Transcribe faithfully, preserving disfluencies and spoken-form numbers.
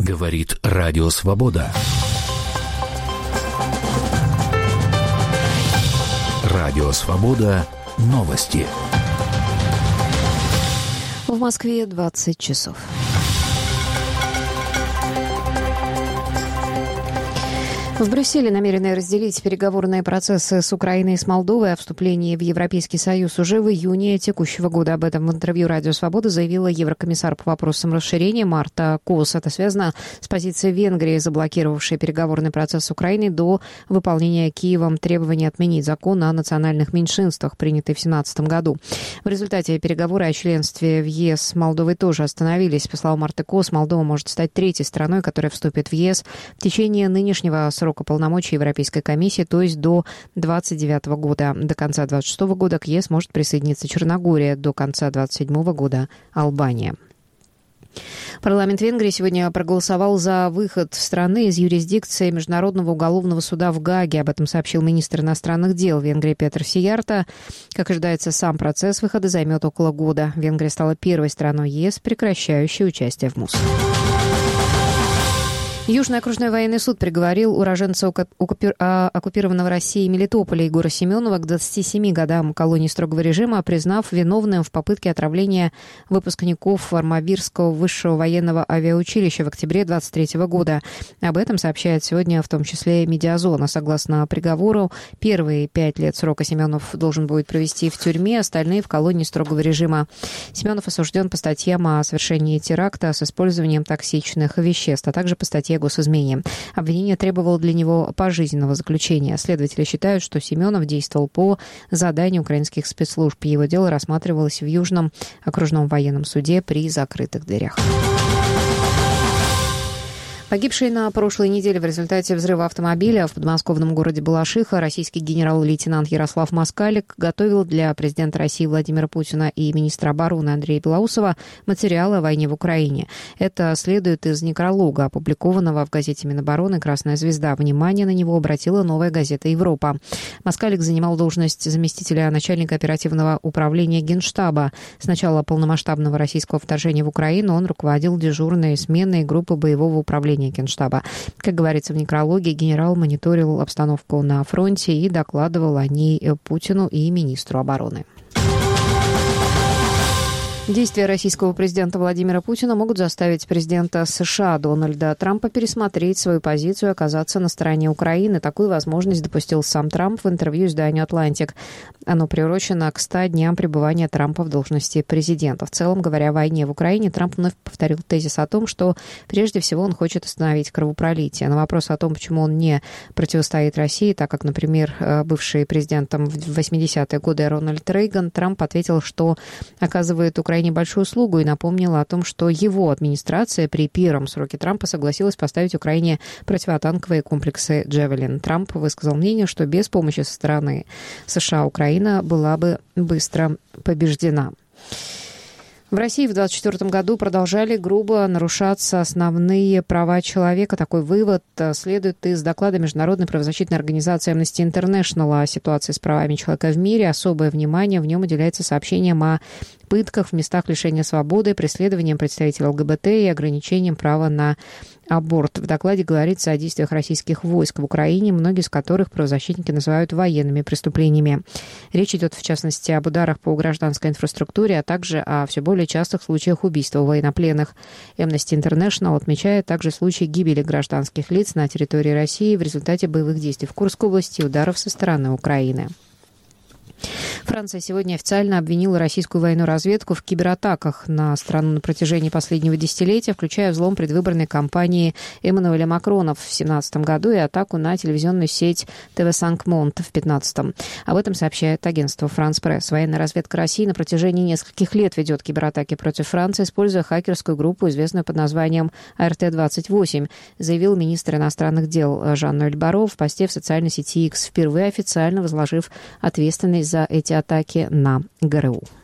Говорит Радио Свобода. Радио Свобода. Новости. В Москве двадцать часов. В Брюсселе намерены разделить переговорные процессы с Украиной и с Молдовой о вступлении в Европейский Союз уже в июне текущего года. Об этом в интервью «Радио Свобода» заявила еврокомиссар по вопросам расширения Марта Кос. Это связано с позицией Венгрии, заблокировавшей переговорный процесс с Украиной до выполнения Киевом требования отменить закон о национальных меньшинствах, принятый в две тысячи семнадцатом году. В результате переговоры о членстве в ЕС с Молдовой тоже остановились. По словам Марты Кос, Молдова может стать третьей страной, которая вступит в ЕС в течение нынешнего срока полномочий Европейской комиссии, то есть до двадцать девятого года. До конца двадцать шестого года к ЕС может присоединиться Черногория, до конца двадцать седьмого года Албания. Парламент Венгрии сегодня проголосовал за выход страны из юрисдикции Международного уголовного суда в Гааге. Об этом сообщил министр иностранных дел Венгрии Петр Сиярто. Как ожидается, сам процесс выхода займет около года. Венгрия стала первой страной ЕС, прекращающей участие в МУС. Южный окружной военный суд приговорил уроженца оккупированного Россией Мелитополя Егора Семенова к двадцати семи годам колонии строгого режима, признав виновным в попытке отравления выпускников Армавирского высшего военного авиаучилища в октябре двадцать третьего года. Об этом сообщает сегодня в том числе «Медиазона». Согласно приговору, первые пять лет срока Семенов должен будет провести в тюрьме, остальные в колонии строгого режима. Семенов осужден по статьям о совершении теракта с использованием токсичных веществ, а также по статье о госизмене. Обвинение требовало для него пожизненного заключения. Следователи считают, что Семенов действовал по заданию украинских спецслужб. Его дело рассматривалось в Южном окружном военном суде при закрытых дверях. Погибший на прошлой неделе в результате взрыва автомобиля в подмосковном городе Балашиха российский генерал-лейтенант Ярослав Москалик готовил для президента России Владимира Путина и министра обороны Андрея Белоусова материалы о войне в Украине. Это следует из некролога, опубликованного в газете Минобороны «Красная звезда». Внимание на него обратила новая газета «Европа». Москалик занимал должность заместителя начальника оперативного управления Генштаба. С начала полномасштабного российского вторжения в Украину он руководил дежурной сменной группы боевого управления Генштаба. Как говорится в некрологе, генерал мониторил обстановку на фронте и докладывал о ней Путину и министру обороны. Действия российского президента Владимира Путина могут заставить президента США Дональда Трампа пересмотреть свою позицию и оказаться на стороне Украины. Такую возможность допустил сам Трамп в интервью изданию «Атлантик». Оно приурочено к ста дням пребывания Трампа в должности президента. В целом, говоря о войне в Украине, Трамп вновь повторил тезис о том, что прежде всего он хочет остановить кровопролитие. На вопрос о том, почему он не противостоит России, так как, например, бывший президентом в восьмидесятые годы Рональд Рейган, Трамп ответил, что оказывает Украине большую услугу и напомнила о том, что его администрация при первом сроке Трампа согласилась поставить Украине противотанковые комплексы «Джавелин». Трамп высказал мнение, что без помощи со стороны США Украина была бы быстро побеждена. В России в двадцать четвёртом году продолжали грубо нарушаться основные права человека. Такой вывод следует из доклада Международной правозащитной организации Amnesty International о ситуации с правами человека в мире. Особое внимание в нем уделяется сообщениям о пытках в местах лишения свободы, преследованием представителей ЛГБТ и ограничением права на аборт. В докладе говорится о действиях российских войск в Украине, многие из которых правозащитники называют военными преступлениями. Речь идет, в частности, об ударах по гражданской инфраструктуре, а также о все более частых случаях убийства военнопленных. Amnesty International отмечает также случаи гибели гражданских лиц на территории России в результате боевых действий в Курской области и ударов со стороны Украины. Франция сегодня официально обвинила российскую военную разведку в кибератаках на страну на протяжении последнего десятилетия, включая взлом предвыборной кампании Эммануэля Макрона в две тысячи семнадцатом году и атаку на телевизионную сеть тэ вэ cinq Monde в две тысячи пятнадцатом. Об этом сообщает агентство France Press. Военная разведка России на протяжении нескольких лет ведет кибератаки против Франции, используя хакерскую группу, известную под названием эр тэ двадцать восемь, заявил министр иностранных дел Жан-Ноэль Барро в посте в социальной сети X, впервые официально возложив ответственность за эти атаки на гэ эр у.